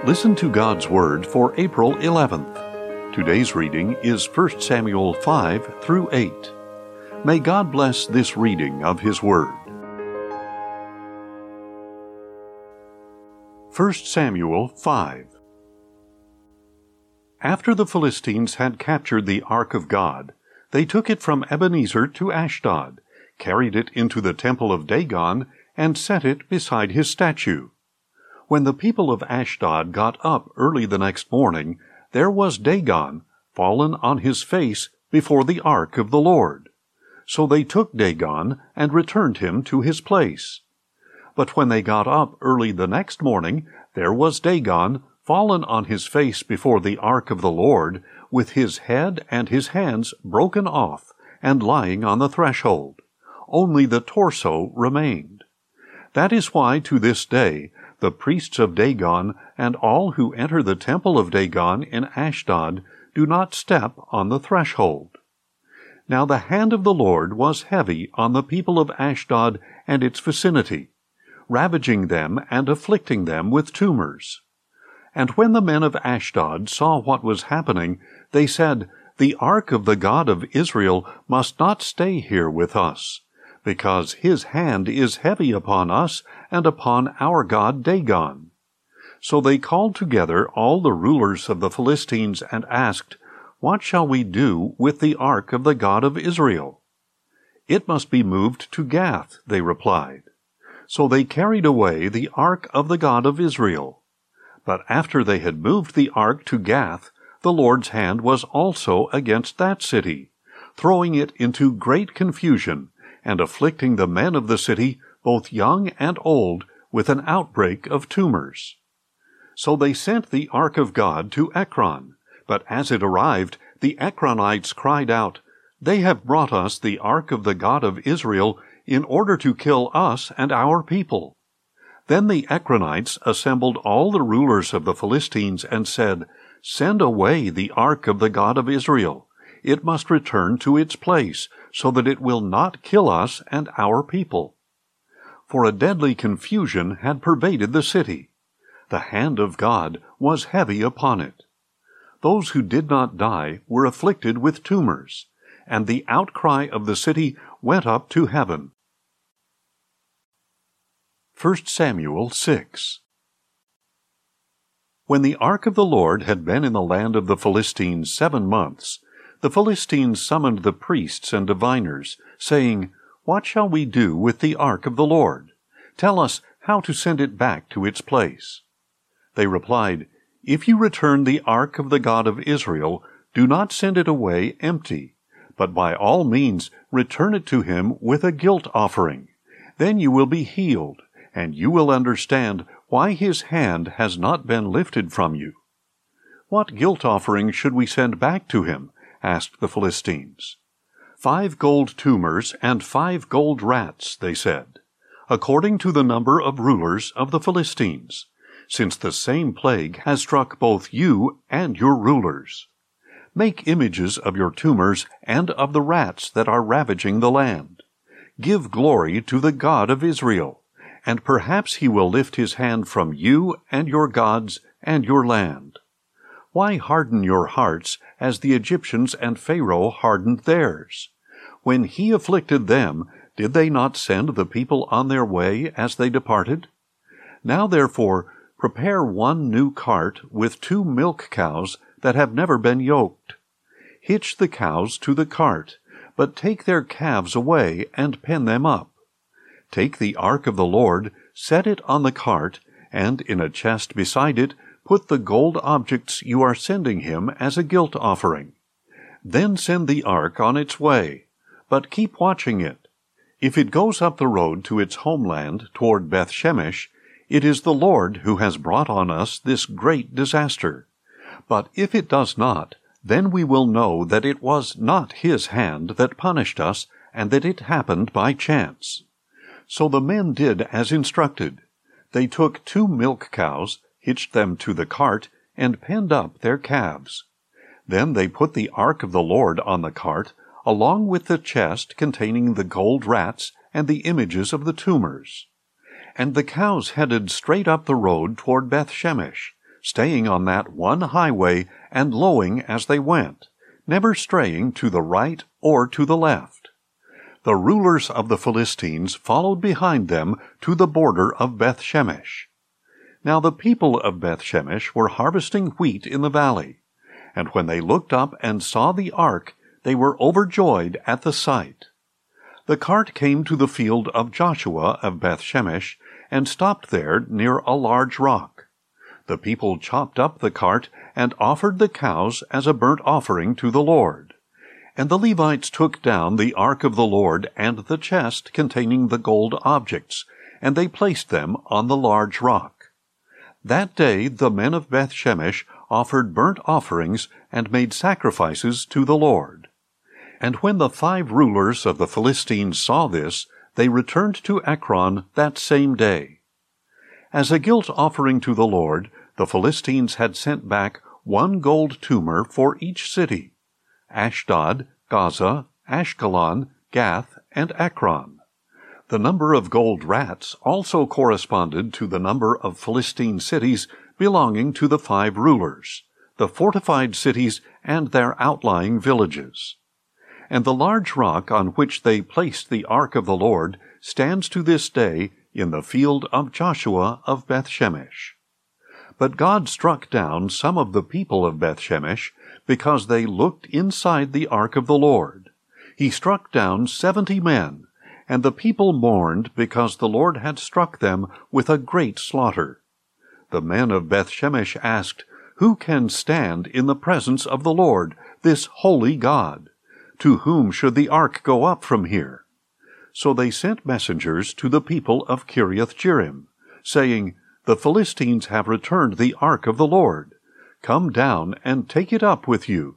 Listen to God's Word for April 11th. Today's reading is 1 Samuel 5 through 8. May God bless this reading of His Word. 1 Samuel 5. After the Philistines had captured the Ark of God, they took it from Ebenezer to Ashdod, carried it into the temple of Dagon, and set it beside his statue. When the people of Ashdod got up early the next morning, there was Dagon, fallen on his face before the ark of the Lord. So they took Dagon and returned him to his place. But when they got up early the next morning, there was Dagon, fallen on his face before the ark of the Lord, with his head and his hands broken off, and lying on the threshold. Only the torso remained. That is why to this day the priests of Dagon and all who enter the temple of Dagon in Ashdod do not step on the threshold. Now the hand of the Lord was heavy on the people of Ashdod and its vicinity, ravaging them and afflicting them with tumors. And when the men of Ashdod saw what was happening, they said, "The ark of the God of Israel must not stay here with us, because his hand is heavy upon us and upon our god Dagon." So they called together all the rulers of the Philistines and asked, "What shall we do with the ark of the God of Israel?" "It must be moved to Gath," they replied. So they carried away the ark of the God of Israel. But after they had moved the ark to Gath, the Lord's hand was also against that city, throwing it into great confusion, and afflicting the men of the city, both young and old, with an outbreak of tumors. So they sent the ark of God to Ekron, but as it arrived, the Ekronites cried out, "They have brought us the ark of the God of Israel in order to kill us and our people." Then the Ekronites assembled all the rulers of the Philistines and said, "Send away the ark of the God of Israel. It must return to its place, so that it will not kill us and our people." For a deadly confusion had pervaded the city. The hand of God was heavy upon it. Those who did not die were afflicted with tumors, and the outcry of the city went up to heaven. 1 Samuel 6. When the ark of the Lord had been in the land of the Philistines 7 months, the Philistines summoned the priests and diviners, saying, "What shall we do with the ark of the Lord? Tell us how to send it back to its place." They replied, "If you return the ark of the God of Israel, do not send it away empty, but by all means return it to him with a guilt offering. Then you will be healed, and you will understand why his hand has not been lifted from you." "What guilt offering should we send back to him?" asked the Philistines. 5 gold tumors and 5 gold rats, they said, according to the number of rulers of the Philistines, since the same plague has struck both you and your rulers. Make images of your tumors and of the rats that are ravaging the land. Give glory to the God of Israel, and perhaps he will lift his hand from you and your gods and your land. Why harden your hearts as the Egyptians and Pharaoh hardened theirs? When he afflicted them, did they not send the people on their way as they departed? Now therefore prepare 1 new cart with 2 milk cows that have never been yoked. Hitch the cows to the cart, but take their calves away and pen them up. Take the ark of the Lord, set it on the cart, and in a chest beside it put the gold objects you are sending him as a guilt offering. Then send the ark on its way, but keep watching it. If it goes up the road to its homeland toward Beth-Shemesh, it is the Lord who has brought on us this great disaster. But if it does not, then we will know that it was not his hand that punished us, and that it happened by chance." So the men did as instructed. They took 2 milk cows, hitched them to the cart, and penned up their calves. Then they put the ark of the Lord on the cart, along with the chest containing the gold rats and the images of the tumors. And the cows headed straight up the road toward Beth-Shemesh, staying on that one highway and lowing as they went, never straying to the right or to the left. The rulers of the Philistines followed behind them to the border of Beth-Shemesh. Now the people of Beth-Shemesh were harvesting wheat in the valley, and when they looked up and saw the ark, they were overjoyed at the sight. The cart came to the field of Joshua of Beth-Shemesh, and stopped there near a large rock. The people chopped up the cart and offered the cows as a burnt offering to the Lord. And the Levites took down the ark of the Lord and the chest containing the gold objects, and they placed them on the large rock. That day the men of Beth-Shemesh offered burnt offerings and made sacrifices to the Lord. And when the 5 rulers of the Philistines saw this, they returned to Ekron that same day. As a guilt offering to the Lord, the Philistines had sent back 1 gold tumor for each city: Ashdod, Gaza, Ashkelon, Gath, and Ekron. The number of gold rats also corresponded to the number of Philistine cities belonging to the 5 rulers, the fortified cities and their outlying villages. And the large rock on which they placed the ark of the Lord stands to this day in the field of Joshua of Beth-Shemesh. But God struck down some of the people of Beth-Shemesh because they looked inside the ark of the Lord. He struck down 70 men, and the people mourned because the Lord had struck them with a great slaughter. The men of Beth-Shemesh asked, "Who can stand in the presence of the Lord, this holy God? To whom should the ark go up from here?" So they sent messengers to the people of Kiriath-Jearim, saying, "The Philistines have returned the ark of the Lord. Come down and take it up with you."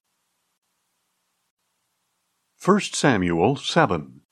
1 Samuel 7.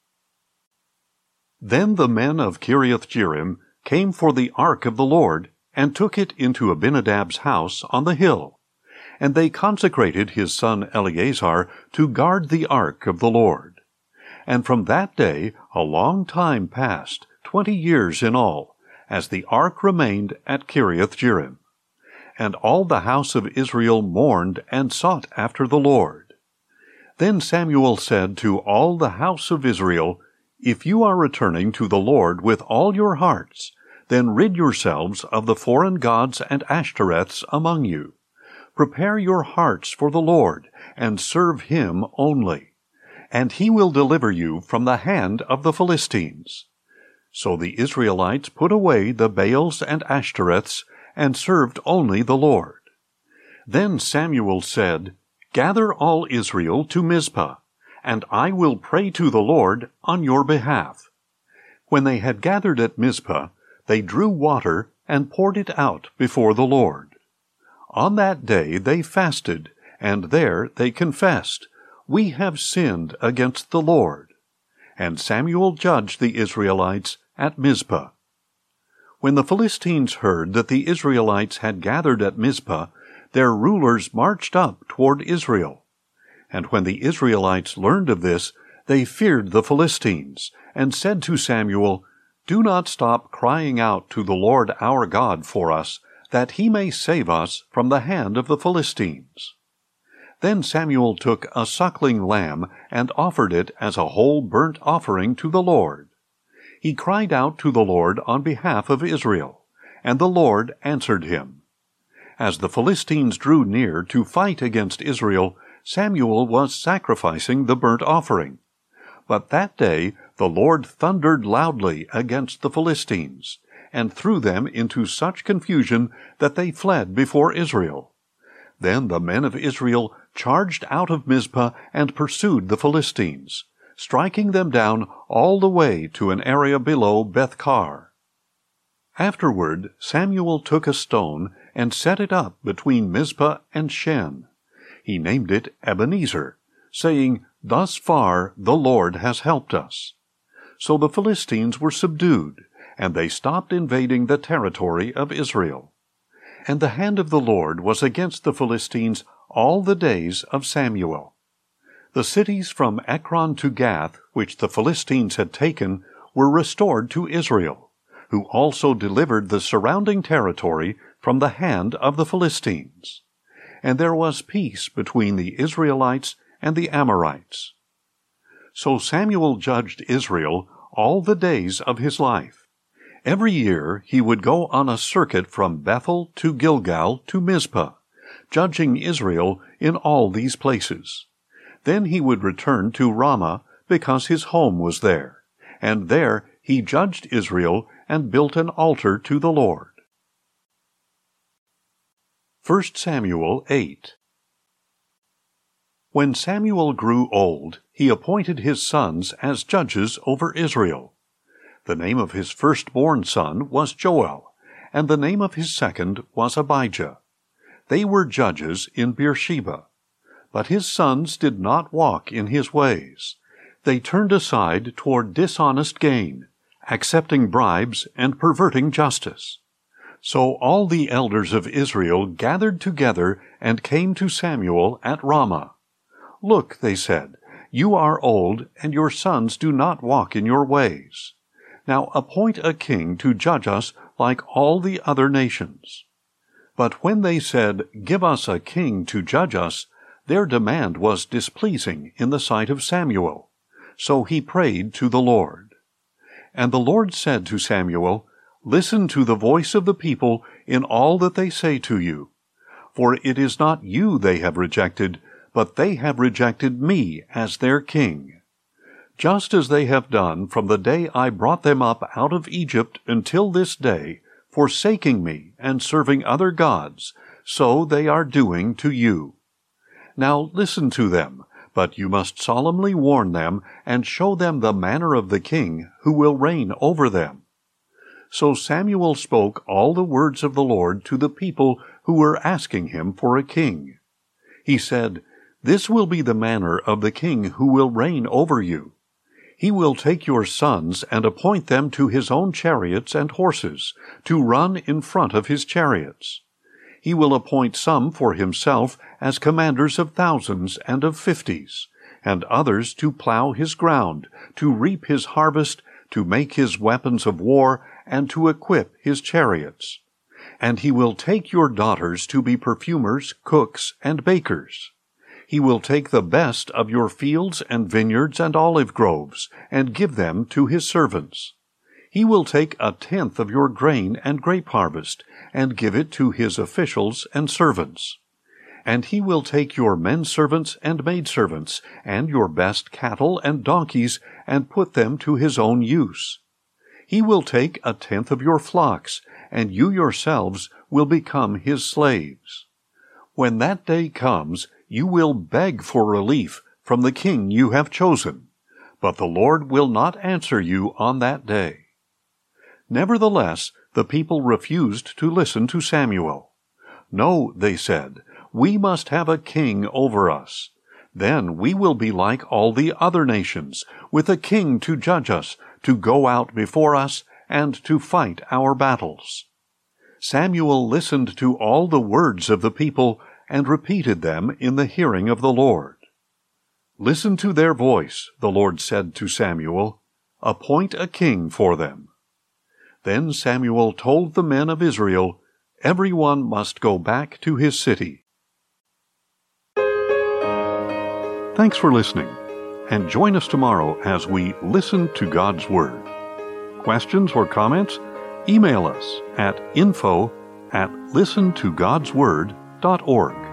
Then the men of Kiriath-Jearim came for the ark of the Lord, and took it into Abinadab's house on the hill. And they consecrated his son Eleazar to guard the ark of the Lord. And from that day a long time passed, 20 years in all, as the ark remained at Kiriath-Jearim. And all the house of Israel mourned and sought after the Lord. Then Samuel said to all the house of Israel, "If you are returning to the Lord with all your hearts, then rid yourselves of the foreign gods and Ashtoreths among you. Prepare your hearts for the Lord, and serve him only, and he will deliver you from the hand of the Philistines." So the Israelites put away the Baals and Ashtoreths, and served only the Lord. Then Samuel said, "Gather all Israel to Mizpah, and I will pray to the Lord on your behalf." When they had gathered at Mizpah, they drew water and poured it out before the Lord. On that day they fasted, and there they confessed, "We have sinned against the Lord." And Samuel judged the Israelites at Mizpah. When the Philistines heard that the Israelites had gathered at Mizpah, their rulers marched up toward Israel. And when the Israelites learned of this, they feared the Philistines, and said to Samuel, "Do not stop crying out to the Lord our God for us, that he may save us from the hand of the Philistines." Then Samuel took a suckling lamb and offered it as a whole burnt offering to the Lord. He cried out to the Lord on behalf of Israel, and the Lord answered him. As the Philistines drew near to fight against Israel, Samuel was sacrificing the burnt offering. But that day the Lord thundered loudly against the Philistines, and threw them into such confusion that they fled before Israel. Then the men of Israel charged out of Mizpah and pursued the Philistines, striking them down all the way to an area below Beth-kar. Afterward Samuel took a stone and set it up between Mizpah and Shen. He named it Ebenezer, saying, "Thus far the Lord has helped us." So the Philistines were subdued, and they stopped invading the territory of Israel. And the hand of the Lord was against the Philistines all the days of Samuel. The cities from Ekron to Gath, which the Philistines had taken, were restored to Israel, who also delivered the surrounding territory from the hand of the Philistines. And there was peace between the Israelites and the Amorites. So Samuel judged Israel all the days of his life. Every year he would go on a circuit from Bethel to Gilgal to Mizpah, judging Israel in all these places. Then he would return to Ramah because his home was there, and there he judged Israel and built an altar to the Lord. 1 Samuel 8. When Samuel grew old, he appointed his sons as judges over Israel. The name of his firstborn son was Joel, and the name of his second was Abijah. They were judges in Beersheba. But his sons did not walk in his ways. They turned aside toward dishonest gain, accepting bribes and perverting justice. So all the elders of Israel gathered together and came to Samuel at Ramah. "Look," they said, "you are old, and your sons do not walk in your ways. Now appoint a king to judge us like all the other nations." But when they said, "Give us a king to judge us," their demand was displeasing in the sight of Samuel. So he prayed to the Lord. And the Lord said to Samuel, "Listen to the voice of the people in all that they say to you. For it is not you they have rejected, but they have rejected me as their king. Just as they have done from the day I brought them up out of Egypt until this day, forsaking me and serving other gods, so they are doing to you. Now listen to them, but you must solemnly warn them and show them the manner of the king who will reign over them." So Samuel spoke all the words of the Lord to the people who were asking him for a king. He said, "This will be the manner of the king who will reign over you. He will take your sons and appoint them to his own chariots and horses, to run in front of his chariots. He will appoint some for himself as commanders of thousands and of 50s, and others to plow his ground, to reap his harvest, to make his weapons of war, and to equip his chariots. And he will take your daughters to be perfumers, cooks, and bakers. He will take the best of your fields and vineyards and olive groves, and give them to his servants. He will take 1/10 of your grain and grape harvest, and give it to his officials and servants. And he will take your menservants and maidservants, and your best cattle and donkeys, and put them to his own use. He will take 1/10 of your flocks, and you yourselves will become his slaves. When that day comes, you will beg for relief from the king you have chosen, but the Lord will not answer you on that day." Nevertheless, the people refused to listen to Samuel. "No," they said, "we must have a king over us. Then we will be like all the other nations, with a king to judge us, to go out before us, and to fight our battles." Samuel listened to all the words of the people and repeated them in the hearing of the Lord. "Listen to their voice," the Lord said to Samuel. "Appoint a king for them." Then Samuel told the men of Israel, "Everyone must go back to his city." Thanks for listening, and join us tomorrow as we listen to God's Word. Questions or comments? Email us at info@listentogodsword.org.